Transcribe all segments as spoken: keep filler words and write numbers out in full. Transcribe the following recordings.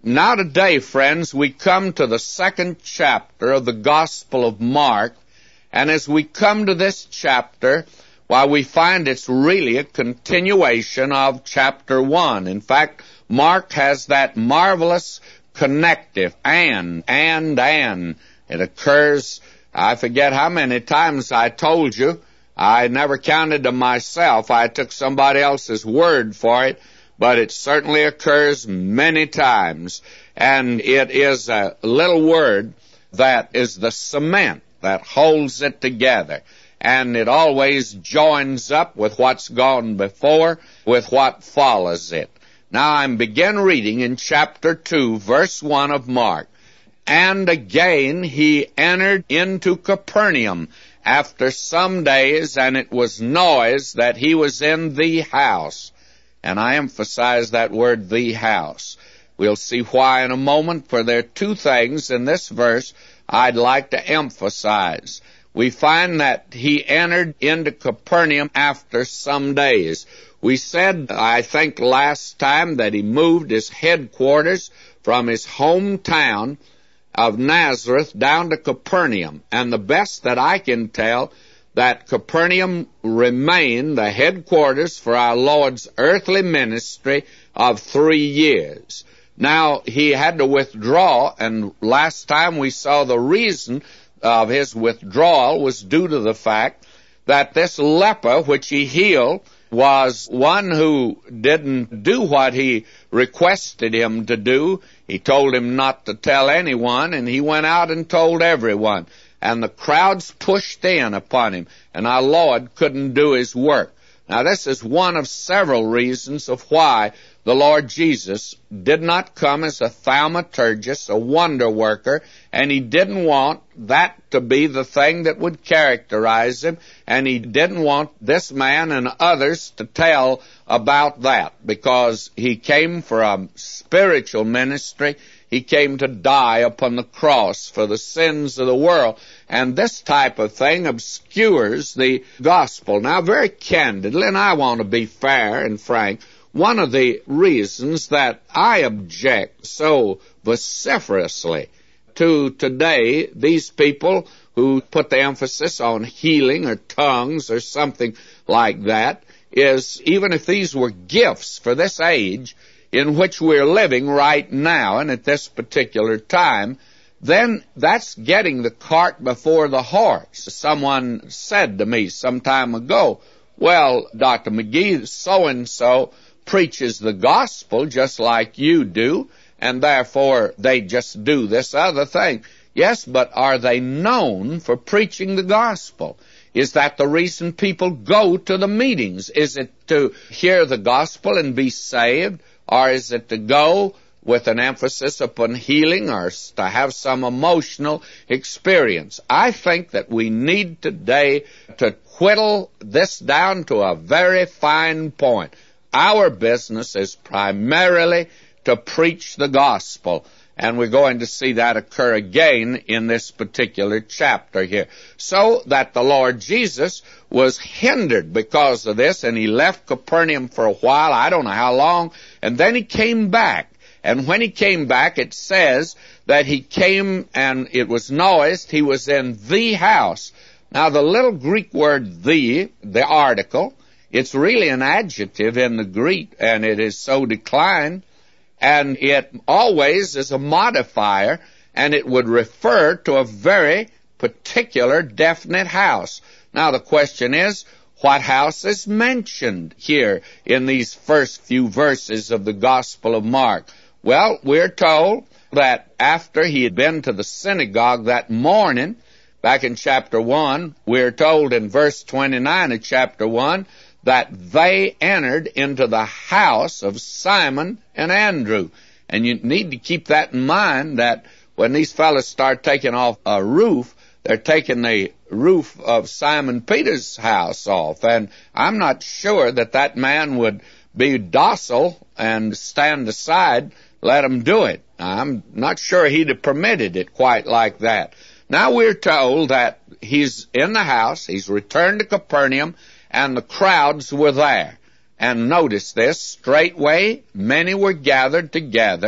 Now today, friends, we come to the second chapter of the Gospel of Mark, and as we come to this chapter, why we find it's really a continuation of chapter one. In fact, Mark has that marvelous connective, and, and, and. It occurs, I forget how many times I told you. I never counted them myself. I took somebody else's word for it, but it certainly occurs many times. And it is a little word that is the cement that holds it together. And it always joins up with what's gone before, with what follows it. Now I'm begin reading in chapter two, verse one of Mark. And again he entered into Capernaum after some days, and it was noised that he was in the house. And I emphasize that word, the house. We'll see why in a moment, for there are two things in this verse I'd like to emphasize. We find that he entered into Capernaum after some days. We said, I think last time, that he moved his headquarters from his hometown of Nazareth down to Capernaum. And the best that I can tell, that Capernaum remained the headquarters for our Lord's earthly ministry of three years. Now, he had to withdraw, and last time we saw the reason of his withdrawal was due to the fact that this leper which he healed was one who didn't do what he requested him to do. He told him not to tell anyone, and he went out and told everyone. And the crowds pushed in upon him, and our Lord couldn't do his work. Now, this is one of several reasons of why the Lord Jesus did not come as a thaumaturgist, a wonder worker, and he didn't want that to be the thing that would characterize him, and he didn't want this man and others to tell about that, because he came for a spiritual ministry. He came to die upon the cross for the sins of the world, and this type of thing obscures the gospel. Now, very candidly, and I want to be fair and frank, one of the reasons that I object so vociferously to today, these people who put the emphasis on healing or tongues or something like that, is even if these were gifts for this age in which we're living right now and at this particular time, then that's getting the cart before the horse. Someone said to me some time ago, well, Doctor McGee, so-and-so preaches the gospel just like you do, and therefore they just do this other thing. Yes, but are they known for preaching the gospel? Is that the reason people go to the meetings? Is it to hear the gospel and be saved? Or is it to go with an emphasis upon healing or to have some emotional experience? I think that we need today to whittle this down to a very fine point. Our business is primarily to preach the gospel, and we're going to see that occur again in this particular chapter here. So that the Lord Jesus was hindered because of this, and he left Capernaum for a while, I don't know how long, and then he came back. And when he came back, it says that he came, and it was noised, he was in the house. Now, the little Greek word the, the article, it's really an adjective in the Greek, and it is so declined, and it always is a modifier, and it would refer to a very particular, definite house. Now, the question is, what house is mentioned here in these first few verses of the Gospel of Mark? Well, we're told that after he had been to the synagogue that morning, back in chapter one, we're told in verse twenty-nine of chapter one, that they entered into the house of Simon and Andrew. And you need to keep that in mind, that when these fellas start taking off a roof, they're taking the roof of Simon Peter's house off. And I'm not sure that that man would be docile and stand aside, let them do it. I'm not sure he'd have permitted it quite like that. Now we're told that he's in the house, he's returned to Capernaum, and the crowds were there. And notice this, straightway many were gathered together,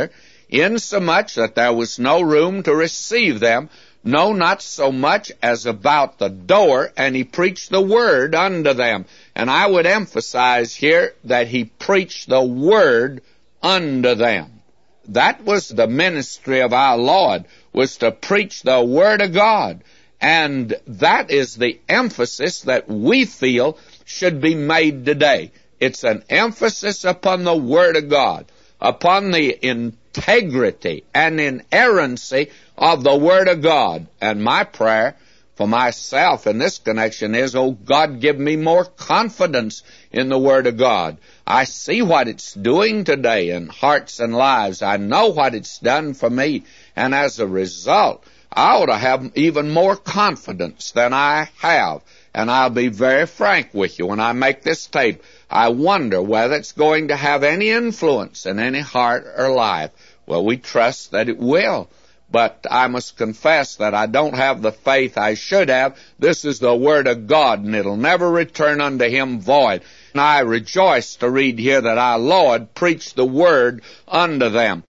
insomuch that there was no room to receive them, no, not so much as about the door, and he preached the word unto them. And I would emphasize here that he preached the word unto them. That was the ministry of our Lord, was to preach the word of God. And that is the emphasis that we feel should be made today. It's an emphasis upon the word of God, upon the integrity and inerrancy of the word of God. And my prayer for myself in this connection is, oh God, give me more confidence in the word of God. I see what it's doing today in hearts and lives. I know what it's done for me. And as a result, I ought to have even more confidence than I have. And I'll be very frank with you. When I make this tape, I wonder whether it's going to have any influence in any heart or life. Well, we trust that it will. But I must confess that I don't have the faith I should have. This is the word of God, and it'll never return unto him void. And I rejoice to read here that our Lord preached the word unto them.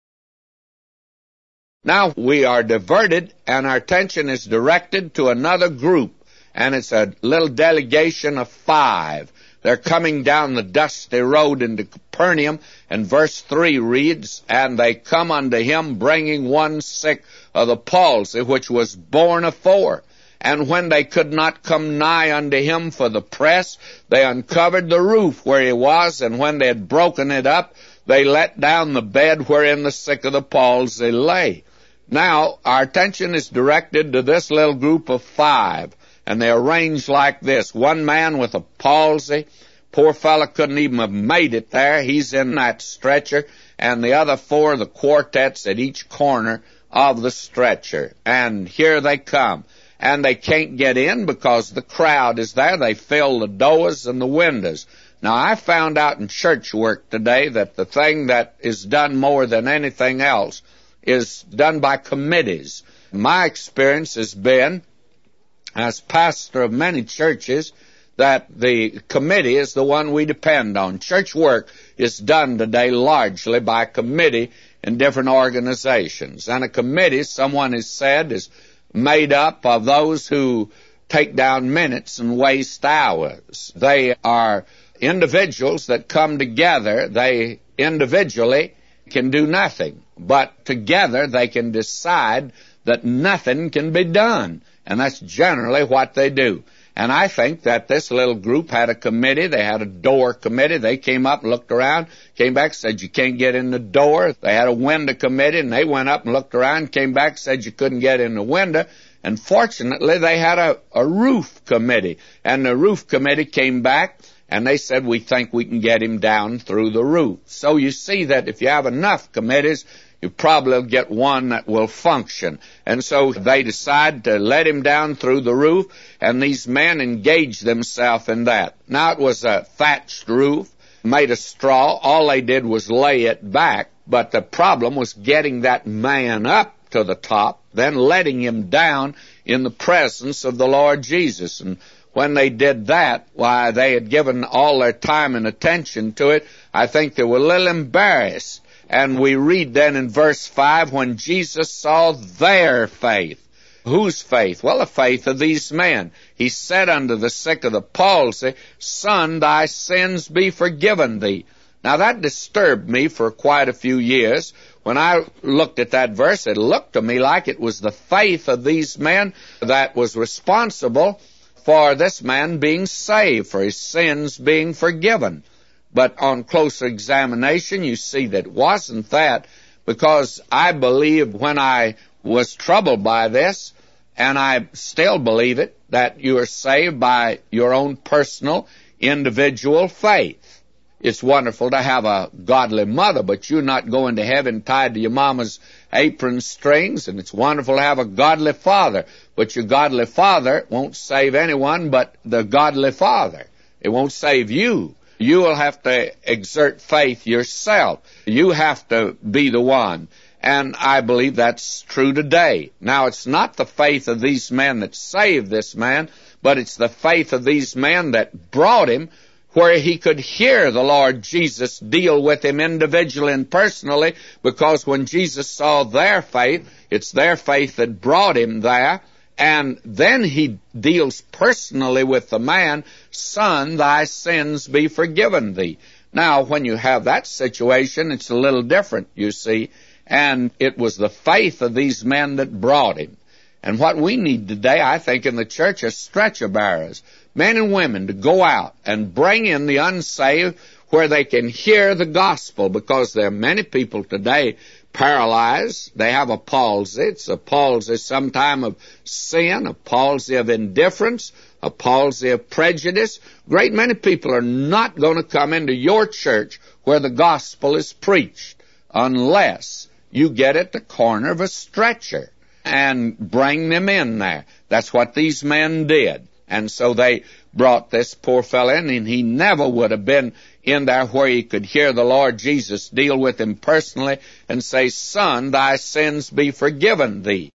Now we are diverted, and our attention is directed to another group, and it's a little delegation of five. They're coming down the dusty road into Capernaum, and verse three reads, And they come unto him, bringing one sick of the palsy, which was born afore. And when they could not come nigh unto him for the press, they uncovered the roof where he was, and when they had broken it up, they let down the bed wherein the sick of the palsy lay. Now, our attention is directed to this little group of five, and they're arranged like this. One man with a palsy, poor fellow couldn't even have made it there. He's in that stretcher, and the other four, the quartets at each corner of the stretcher. And here they come. And they can't get in because the crowd is there. They fill the doors and the windows. Now, I found out in church work today that the thing that is done more than anything else is done by committees. My experience has been, as pastor of many churches, that the committee is the one we depend on. Church work is done today largely by a committee in different organizations. And a committee, someone has said, is made up of those who take down minutes and waste hours. They are individuals that come together. They individually can do nothing, but together they can decide that nothing can be done. And that's generally what they do. And I think that this little group had a committee. They had a door committee. They came up, looked around, came back, said you can't get in the door. They had a window committee, and they went up and looked around, came back, said you couldn't get in the window. And fortunately, they had a, a roof committee. And the roof committee came back, and they said, we think we can get him down through the roof. So you see that if you have enough committees, you probably will get one that will function. And so they decide to let him down through the roof, and these men engaged themselves in that. Now, it was a thatched roof, made of straw. All they did was lay it back, but the problem was getting that man up to the top, then letting him down in the presence of the Lord Jesus. And when they did that, why, they had given all their time and attention to it. I think they were a little embarrassed. And we read then in verse five, when Jesus saw their faith. Whose faith? Well, the faith of these men. He said unto the sick of the palsy, Son, thy sins be forgiven thee. Now that disturbed me for quite a few years. When I looked at that verse, it looked to me like it was the faith of these men that was responsible for this man being saved, for his sins being forgiven. But on closer examination, you see that it wasn't that, because I believe when I was troubled by this, and I still believe it, that you are saved by your own personal, individual faith. It's wonderful to have a godly mother, but you're not going to heaven tied to your mama's apron strings, and it's wonderful to have a godly father, but your godly father won't save anyone but the godly father. It won't save you. You will have to exert faith yourself. You have to be the one. And I believe that's true today. Now, it's not the faith of these men that saved this man, but it's the faith of these men that brought him where he could hear the Lord Jesus deal with him individually and personally, because when Jesus saw their faith, it's their faith that brought him there. And then he deals personally with the man, "Son, thy sins be forgiven thee." Now, when you have that situation, it's a little different, you see. And it was the faith of these men that brought him. And what we need today, I think, in the church are stretcher bearers, men and women, to go out and bring in the unsaved where they can hear the gospel, because there are many people today paralyzed. They have a palsy. It's a palsy sometime of sin, a palsy of indifference, a palsy of prejudice. Great many people are not going to come into your church where the gospel is preached unless you get at the corner of a stretcher and bring them in there. That's what these men did. And so they brought this poor fellow in, and he never would have been in there where he could hear the Lord Jesus deal with him personally and say, "Son, thy sins be forgiven thee."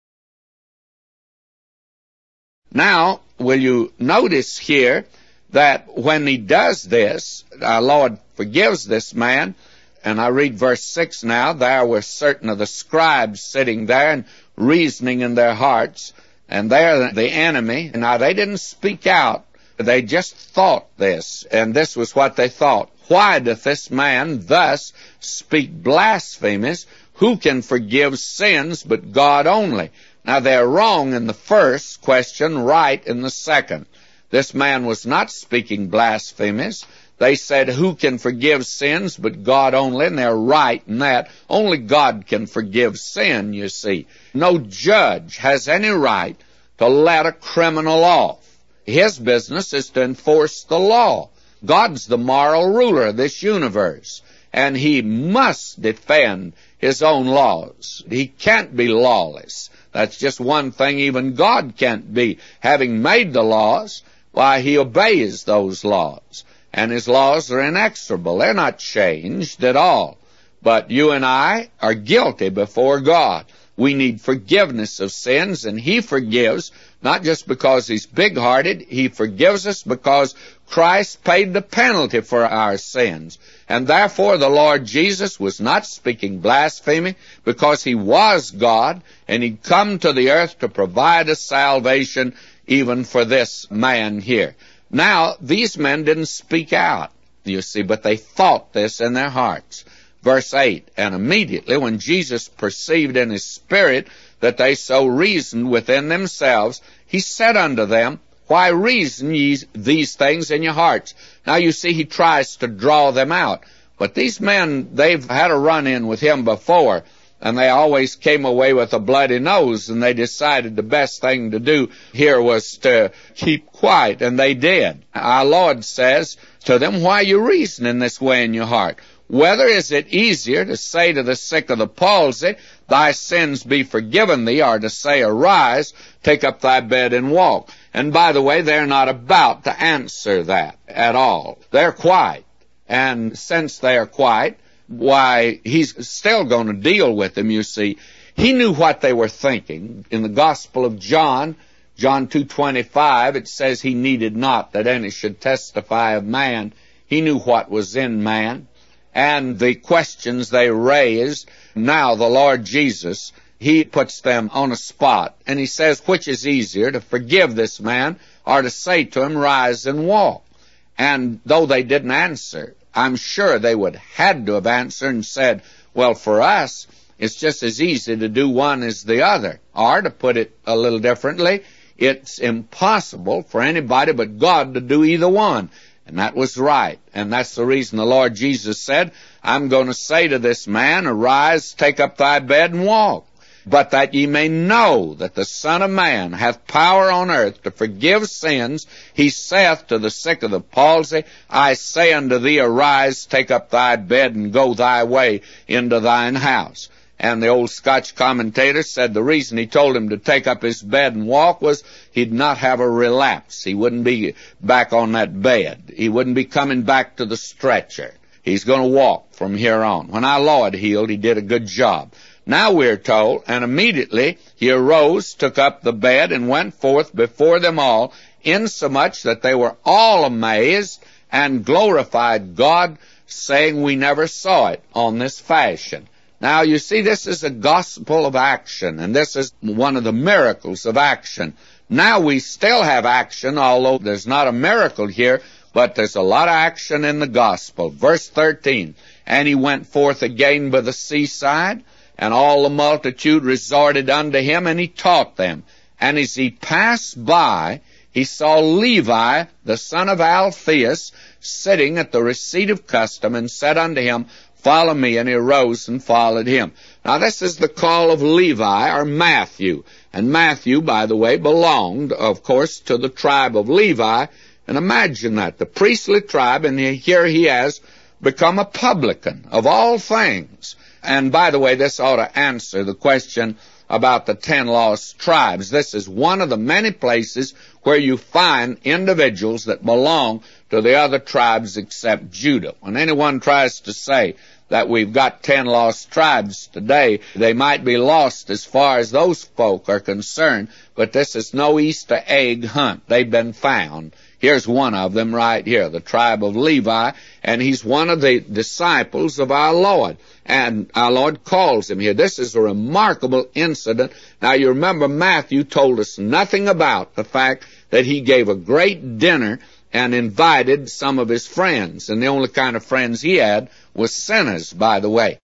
Now, will you notice here that when he does this, our Lord forgives this man, and I read verse six now, "There were certain of the scribes sitting there and reasoning in their hearts," and they're the enemy. Now, they didn't speak out. They just thought this, and this was what they thought. "Why doth this man thus speak blasphemies? Who can forgive sins but God only?" Now, they're wrong in the first question, right in the second. This man was not speaking blasphemies. They said, "Who can forgive sins but God only?" And they're right in that. Only God can forgive sin, you see. No judge has any right to let a criminal off. His business is to enforce the law. God's the moral ruler of this universe, and he must defend his own laws. He can't be lawless. That's just one thing even God can't be. Having made the laws, why, he obeys those laws. And his laws are inexorable. They're not changed at all. But you and I are guilty before God. We need forgiveness of sins, and he forgives, not just because he's big-hearted. He forgives us because Christ paid the penalty for our sins. And therefore the Lord Jesus was not speaking blasphemy, because he was God, and he'd come to the earth to provide a salvation even for this man here. Now, these men didn't speak out, you see, but they thought this in their hearts. Verse eight, "And immediately when Jesus perceived in his spirit that they so reasoned within themselves, he said unto them, Why reason ye these things in your hearts?" Now, you see, he tries to draw them out. But these men, they've had a run-in with him before, and they always came away with a bloody nose, and they decided the best thing to do here was to keep quiet, and they did. Our Lord says to them, "Why you reason in this way in your heart? Whether is it easier to say to the sick of the palsy, Thy sins be forgiven thee, or to say, Arise, take up thy bed and walk?" And by the way, they're not about to answer that at all. They're quiet. And since they're quiet, why, he's still going to deal with them, you see. He knew what they were thinking. In the Gospel of John, John two twenty-five, it says he needed not that any should testify of man. He knew what was in man. And the questions they raised, now the Lord Jesus, he puts them on a spot. And he says, which is easier, to forgive this man or to say to him, Rise and walk? And though they didn't answer, I'm sure they would had to have answered and said, well, for us, it's just as easy to do one as the other. Or, to put it a little differently, it's impossible for anybody but God to do either one. And that was right. And that's the reason the Lord Jesus said, I'm going to say to this man, Arise, take up thy bed and walk. But that ye may know that the Son of Man hath power on earth to forgive sins, he saith to the sick of the palsy, I say unto thee, Arise, take up thy bed, and go thy way into thine house. And the old Scotch commentator said the reason he told him to take up his bed and walk was he'd not have a relapse. He wouldn't be back on that bed. He wouldn't be coming back to the stretcher. He's going to walk from here on. When our Lord healed, he did a good job. Now we're told, and immediately he arose, took up the bed, and went forth before them all, insomuch that they were all amazed, and glorified God, saying we never saw it on this fashion. Now, you see, this is a gospel of action, and this is one of the miracles of action. Now we still have action, although there's not a miracle here, but there's a lot of action in the gospel. Verse thirteen, and he went forth again by the seaside, and all the multitude resorted unto him, and he taught them. And as he passed by, he saw Levi, the son of Alphaeus, sitting at the receipt of custom, and said unto him, Follow me. And he arose and followed him. Now this is the call of Levi, or Matthew. And Matthew, by the way, belonged, of course, to the tribe of Levi. And imagine that, the priestly tribe, and here he has become a publican of all things. And by the way, this ought to answer the question about the ten lost tribes. This is one of the many places where you find individuals that belong to the other tribes except Judah. When anyone tries to say that we've got ten lost tribes today, they might be lost as far as those folk are concerned, but this is no Easter egg hunt. They've been found. Here's one of them right here, the tribe of Levi, and he's one of the disciples of our Lord. And our Lord calls him here. This is a remarkable incident. Now, you remember Matthew told us nothing about the fact that he gave a great dinner and invited some of his friends. And the only kind of friends he had was sinners, by the way.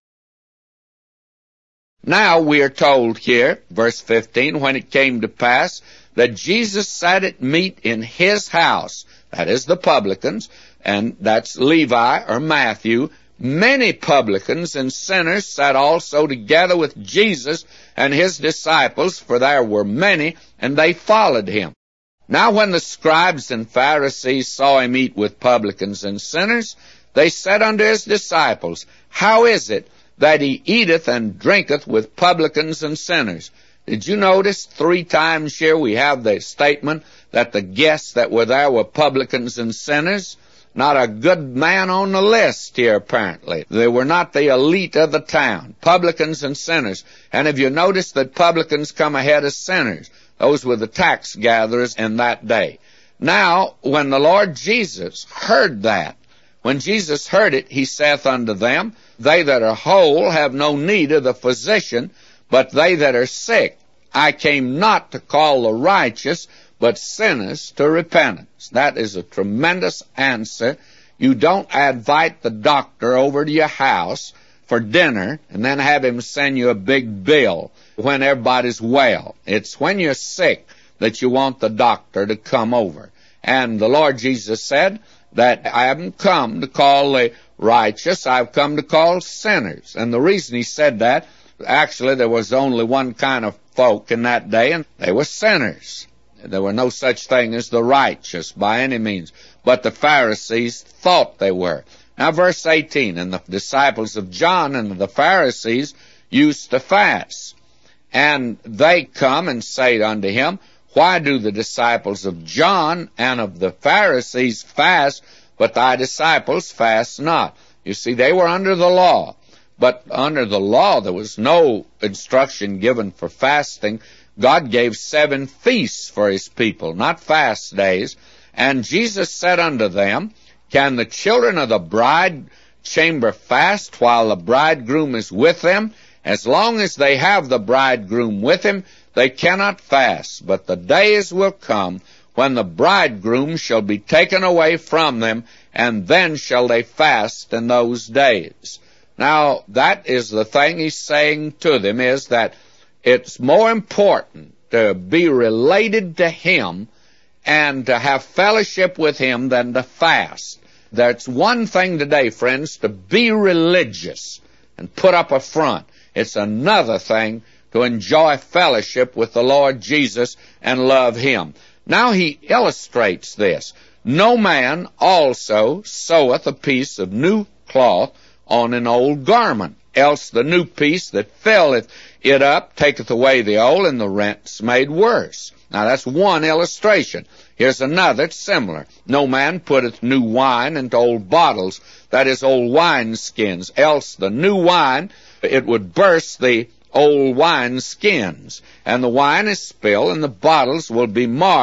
Now we are told here, verse fifteen, when it came to pass that Jesus sat at meat in his house, that is the publicans, and that's Levi or Matthew, many publicans and sinners sat also together with Jesus and his disciples, for there were many, and they followed him. Now when the scribes and Pharisees saw him eat with publicans and sinners, they said unto his disciples, How is it that he eateth and drinketh with publicans and sinners? Did you notice three times here we have the statement that the guests that were there were publicans and sinners? Not a good man on the list here, apparently. They were not the elite of the town. Publicans and sinners. And have you noticed that publicans come ahead of sinners? Those were the tax gatherers in that day. Now, when the Lord Jesus heard that, when Jesus heard it, he saith unto them, They that are whole have no need of the physician, but they that are sick. I came not to call the righteous, but sinners to repentance. That is a tremendous answer. You don't invite the doctor over to your house for dinner and then have him send you a big bill when everybody's well. It's when you're sick that you want the doctor to come over. And the Lord Jesus said that I haven't come to call the righteous, I've come to call sinners. And the reason he said that, actually there was only one kind of folk in that day, and they were sinners. There were no such thing as the righteous by any means, but the Pharisees thought they were. Now verse eighteen, and the disciples of John and the Pharisees used to fast. And they come and say unto him, Why do the disciples of John and of the Pharisees fast, but thy disciples fast not? You see, they were under the law. But under the law, there was no instruction given for fasting. God gave seven feasts for his people, not fast days. And Jesus said unto them, Can the children of the bride chamber fast while the bridegroom is with them? As long as they have the bridegroom with him, they cannot fast. But the days will come when the bridegroom shall be taken away from them, and then shall they fast in those days. Now, that is the thing he's saying to them, is that it's more important to be related to him and to have fellowship with him than to fast. That's one thing today, friends, to be religious and put up a front. It's another thing to enjoy fellowship with the Lord Jesus and love him. Now he illustrates this. No man also seweth a piece of new cloth on an old garment, else the new piece that filleth it up taketh away the old, and the rent's made worse. Now that's one illustration. Here's another similar. No man putteth new wine into old bottles, that is, old wine skins, else the new wine, it would burst the old wine skins, and the wine is spilled, and the bottles will be marred.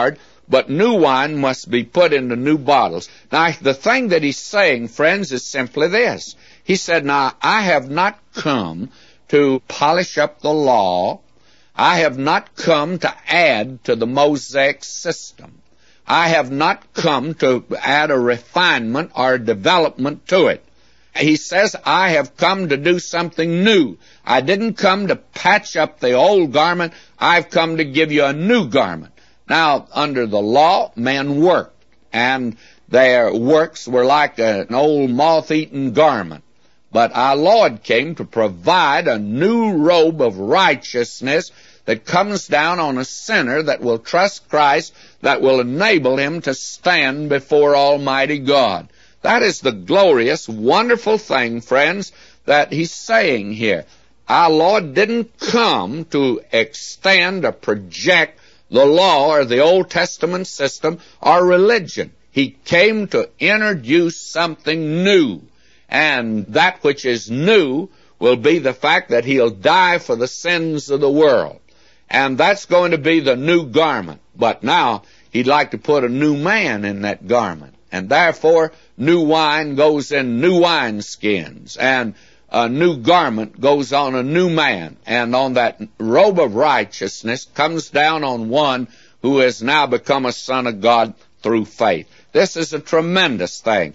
but new wine must be put into new bottles. Now, the thing that he's saying, friends, is simply this. He said, now, I have not come to polish up the law. I have not come to add to the Mosaic system. I have not come to add a refinement or a development to it. He says, I have come to do something new. I didn't come to patch up the old garment. I've come to give you a new garment. Now, under the law, men worked, and their works were like an old moth-eaten garment. But our Lord came to provide a new robe of righteousness that comes down on a sinner that will trust Christ, that will enable him to stand before Almighty God. That is the glorious, wonderful thing, friends, that he's saying here. Our Lord didn't come to extend or project the law or the Old Testament system or religion. He came to introduce something new. And that which is new will be the fact that he'll die for the sins of the world. And that's going to be the new garment. But now, he'd like to put a new man in that garment. And therefore, new wine goes in new wineskins. And a new garment goes on a new man. And on that robe of righteousness comes down on one who has now become a son of God through faith. This is a tremendous thing.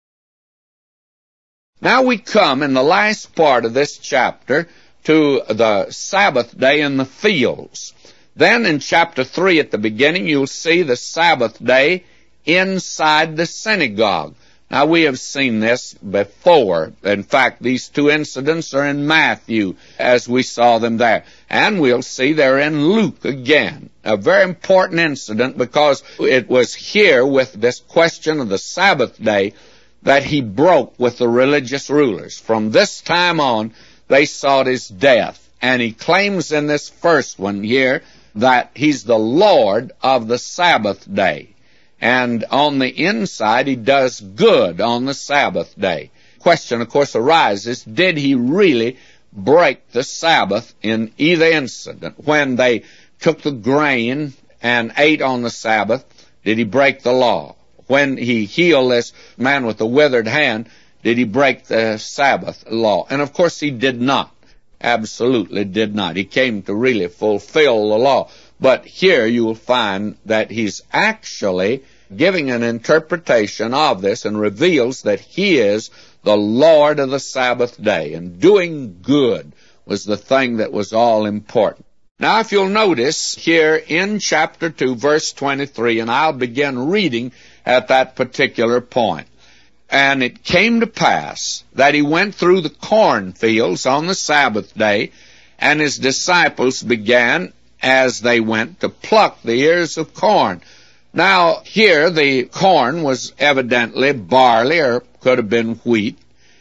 Now we come in the last part of this chapter to the Sabbath day in the fields. Then in chapter three at the beginning, you'll see the Sabbath day inside the synagogue. Now we have seen this before. In fact, these two incidents are in Matthew as we saw them there. And we'll see they're in Luke again. A very important incident because it was here with this question of the Sabbath day that he broke with the religious rulers. From this time on, they sought his death. And he claims in this first one here that he's the Lord of the Sabbath day. And on the inside, he does good on the Sabbath day. Question, of course, arises, did he really break the Sabbath in either incident? When they took the grain and ate on the Sabbath, did he break the law? When he healed this man with the withered hand, did he break the Sabbath law? And of course he did not. Absolutely did not. He came to really fulfill the law. But here you will find that he's actually giving an interpretation of this and reveals that he is the Lord of the Sabbath day. And doing good was the thing that was all important. Now, if you'll notice here in chapter two, verse twenty-three, and I'll begin reading at that particular point. And it came to pass that he went through the cornfields on the Sabbath day, and his disciples began as they went to pluck the ears of corn. Now, here the corn was evidently barley, or could have been wheat.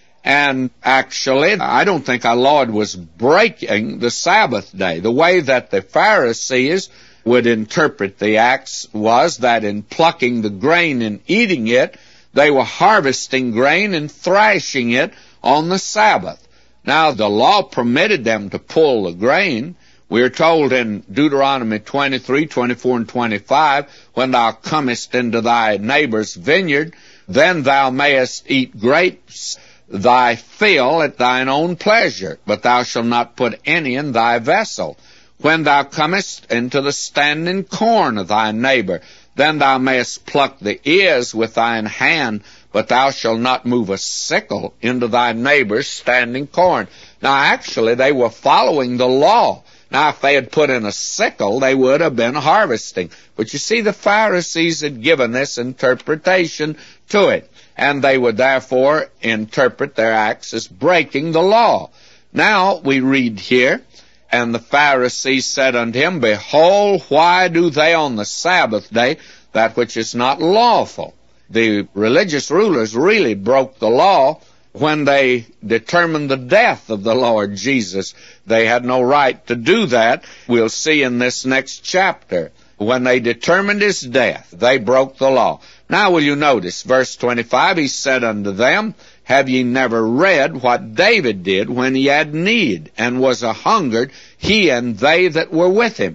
And actually, I don't think our Lord was breaking the Sabbath day. The way that the Pharisees would interpret the acts was that in plucking the grain and eating it, they were harvesting grain and thrashing it on the Sabbath. Now, the law permitted them to pull the grain. We are told in Deuteronomy twenty-three, twenty-four, and twenty-five, when thou comest into thy neighbor's vineyard, then thou mayest eat grapes thy fill at thine own pleasure, but thou shalt not put any in thy vessel. When thou comest into the standing corn of thy neighbor, then thou mayest pluck the ears with thine hand, but thou shalt not move a sickle into thy neighbor's standing corn. Now, actually, they were following the law. Now, if they had put in a sickle, they would have been harvesting. But you see, the Pharisees had given this interpretation to it, and they would therefore interpret their acts as breaking the law. Now, we read here, and the Pharisees said unto him, Behold, why do they on the Sabbath day that which is not lawful? The religious rulers really broke the law when they determined the death of the Lord Jesus. They had no right to do that. We'll see in this next chapter. When they determined his death, they broke the law. Now will you notice, verse twenty-five, he said unto them, Have ye never read what David did when he had need, and was a hungered, he and they that were with him?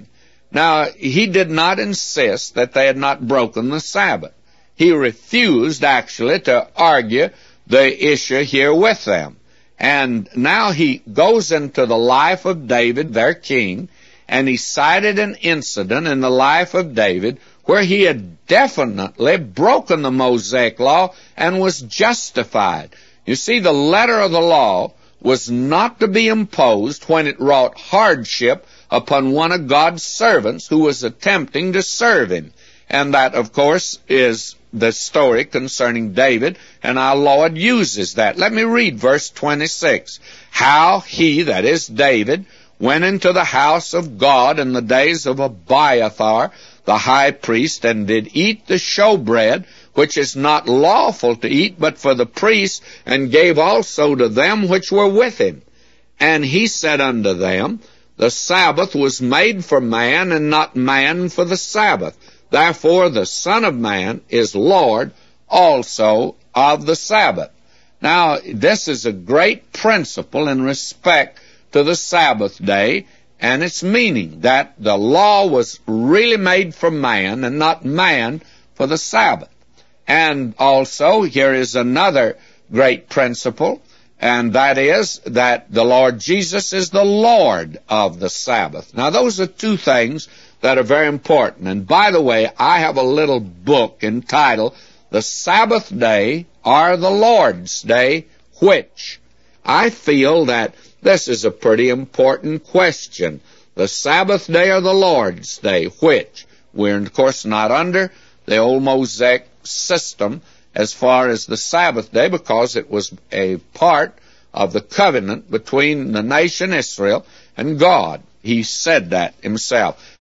Now, he did not insist that they had not broken the Sabbath. He refused, actually, to argue the issue here with them. And now he goes into the life of David, their king, and he cited an incident in the life of David where he had definitely broken the Mosaic law and was justified. You see, the letter of the law was not to be imposed when it wrought hardship upon one of God's servants who was attempting to serve him. And that, of course, is the story concerning David, and our Lord uses that. Let me read verse twenty-six. How he, that is David, went into the house of God in the days of Abiathar, the high priest, and did eat the showbread, which is not lawful to eat but for the priests, and gave also to them which were with him. And he said unto them, The Sabbath was made for man, and not man for the Sabbath. Therefore the Son of Man is Lord also of the Sabbath. Now, this is a great principle in respect to the Sabbath day, and its meaning, that the law was really made for man, and not man for the Sabbath. And also, here is another great principle, and that is that the Lord Jesus is the Lord of the Sabbath. Now, those are two things that are very important. And by the way, I have a little book entitled The Sabbath Day or the Lord's Day, Which? I feel that this is a pretty important question. The Sabbath Day or the Lord's Day, which? We're, of course, not under the old Mosaic system as far as the Sabbath day, because it was a part of the covenant between the nation Israel and God. He said that himself.